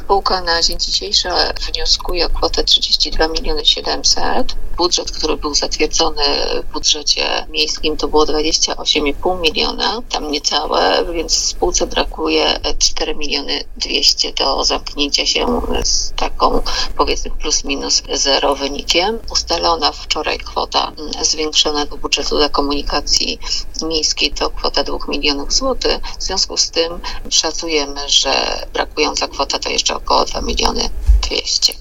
Spółka na dzień dzisiejszy wnioskuje o kwotę 32 700 000. Budżet, który był zatwierdzony w budżecie miejskim, to było 28,5 miliona, tam niecałe, więc spółce brakuje 4 200 000 do zamknięcia się z taką, powiedzmy, plus minus zero wynikiem. Ustalona wczoraj kwota zwiększona do budżetu dla komunikacji miejskiej to kwota 2 milionów złotych. W związku z tym szacujemy, że brakująca kwota to jeszcze około 2 200 000.